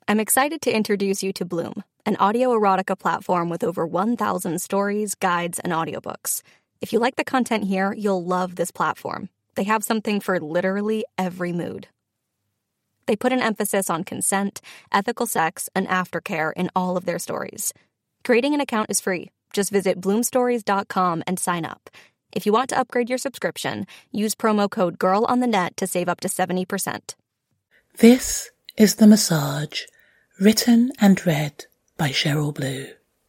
I'm excited to introduce you to Bloom, an audio erotica platform with over 1,000 stories, guides, and audiobooks. If you like the content here, you'll love this platform. They have something for literally every mood. They put an emphasis on consent, ethical sex, and aftercare in all of their stories. Creating an account is free. Just visit bloomstories.com and sign up. If you want to upgrade your subscription, use promo code GIRLONTHENET to save up to 70%. This is The Massage, written and read by Cheryl Blue.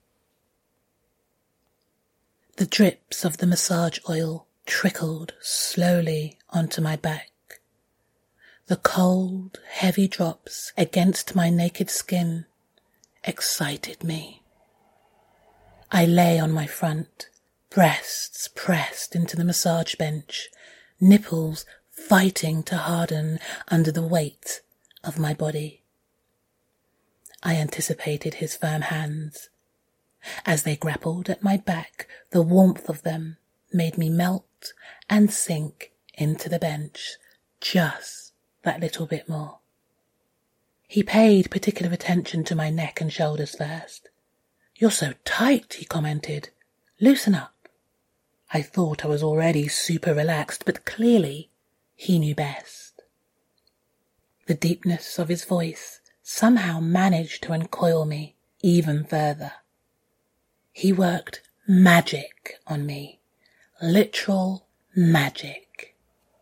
The drips of the massage oil trickled slowly onto my back. The cold, heavy drops against my naked skin excited me. I lay on my front, breasts pressed into the massage bench, nipples fighting to harden under the weight of my body. I anticipated his firm hands. As they grappled at my back, the warmth of them made me melt and sink into the bench just that little bit more. He paid particular attention to my neck and shoulders first. "You're so tight," he commented. "Loosen up." I thought I was already super relaxed, but clearly he knew best. The deepness of his voice somehow managed to uncoil me even further. He worked magic on me. Literal magic.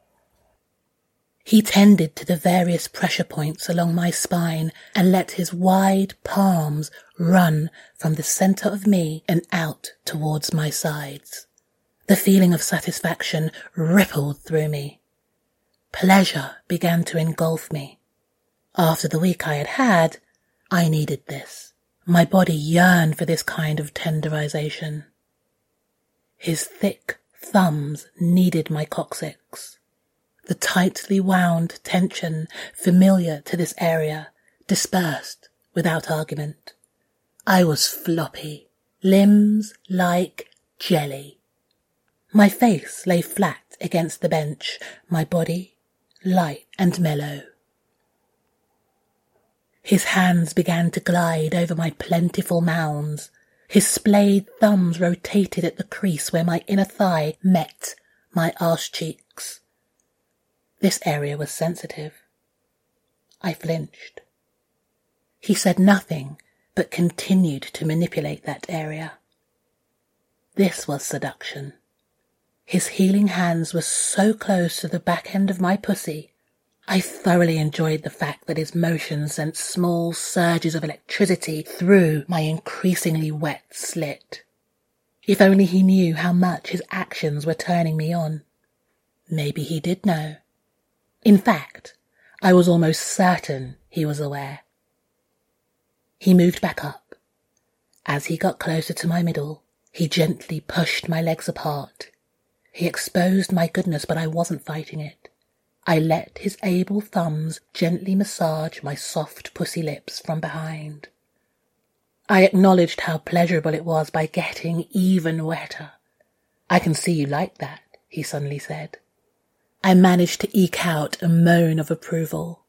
He tended to the various pressure points along my spine and let his wide palms run from the center of me and out towards my sides. The feeling of satisfaction rippled through me. Pleasure began to engulf me. After the week I had had, I needed this. My body yearned for this kind of tenderization. His thick thumbs kneaded my coccyx. The tightly wound tension familiar to this area dispersed without argument. I was floppy, limbs like jelly. My face lay flat against the bench, my body light and mellow. His hands began to glide over my plentiful mounds. His splayed thumbs rotated at the crease where my inner thigh met my arse cheeks. This area was sensitive. I flinched. He said nothing, but continued to manipulate that area. This was seduction. His healing hands were so close to the back end of my pussy, I thoroughly enjoyed the fact that his motions sent small surges of electricity through my increasingly wet slit. If only he knew how much his actions were turning me on. Maybe he did know. In fact, I was almost certain he was aware. He moved back up. As he got closer to my middle, he gently pushed my legs apart. He exposed my goodness, but I wasn't fighting it. I let his able thumbs gently massage my soft pussy lips from behind. I acknowledged how pleasurable it was by getting even wetter. "I can see you like that," he suddenly said. I managed to eke out a moan of approval.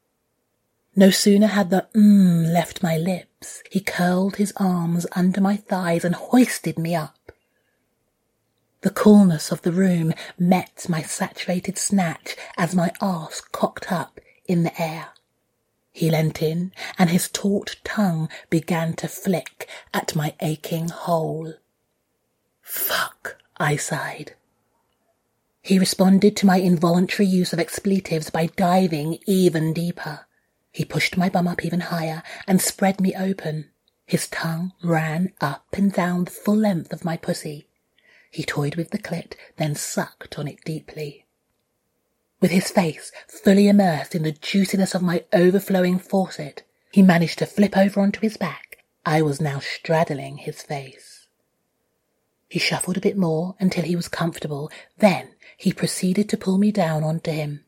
No sooner had the left my lips, he curled his arms under my thighs and hoisted me up. The coolness of the room met my saturated snatch as my arse cocked up in the air. He leant in, and his taut tongue began to flick at my aching hole. "Fuck," I sighed. He responded to my involuntary use of expletives by diving even deeper. He pushed my bum up even higher and spread me open. His tongue ran up and down the full length of my pussy. He toyed with the clit, then sucked on it deeply. With his face fully immersed in the juiciness of my overflowing faucet, he managed to flip over onto his back. I was now straddling his face. He shuffled a bit more until he was comfortable. Then he proceeded to pull me down onto him.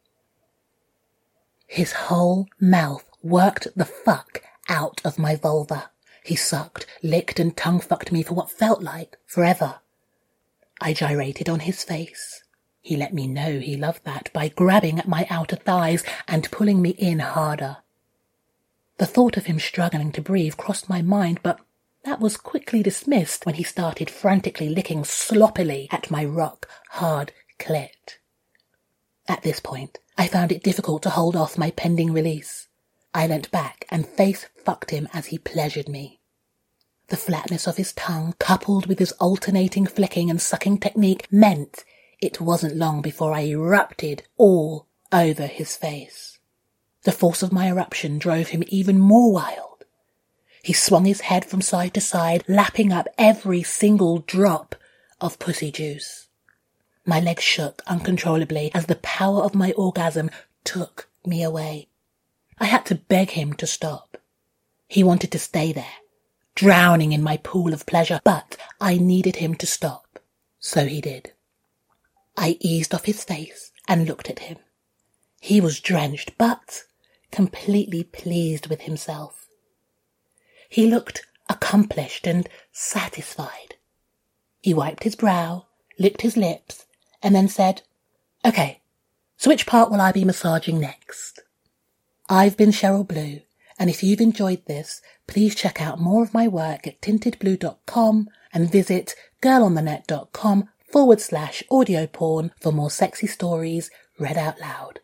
His whole mouth worked the fuck out of my vulva. He sucked, licked, and tongue-fucked me for what felt like forever. I gyrated on his face. He let me know he loved that by grabbing at my outer thighs and pulling me in harder. The thought of him struggling to breathe crossed my mind, but that was quickly dismissed when he started frantically licking sloppily at my rock-hard clit. At this point, I found it difficult to hold off my pending release. I leant back and face-fucked him as he pleasured me. The flatness of his tongue, coupled with his alternating flicking and sucking technique, meant it wasn't long before I erupted all over his face. The force of my eruption drove him even more wild. He swung his head from side to side, lapping up every single drop of pussy juice. My legs shook uncontrollably as the power of my orgasm took me away. I had to beg him to stop. He wanted to stay there, drowning in my pool of pleasure, but I needed him to stop. So he did. I eased off his face and looked at him. He was drenched, but completely pleased with himself. He looked accomplished and satisfied. He wiped his brow, licked his lips, and then said, "Okay, so which part will I be massaging next?" I've been Cheryl Blue, and if you've enjoyed this, please check out more of my work at tintedblue.com and visit girlonthenet.com/audio porn for more sexy stories read out loud.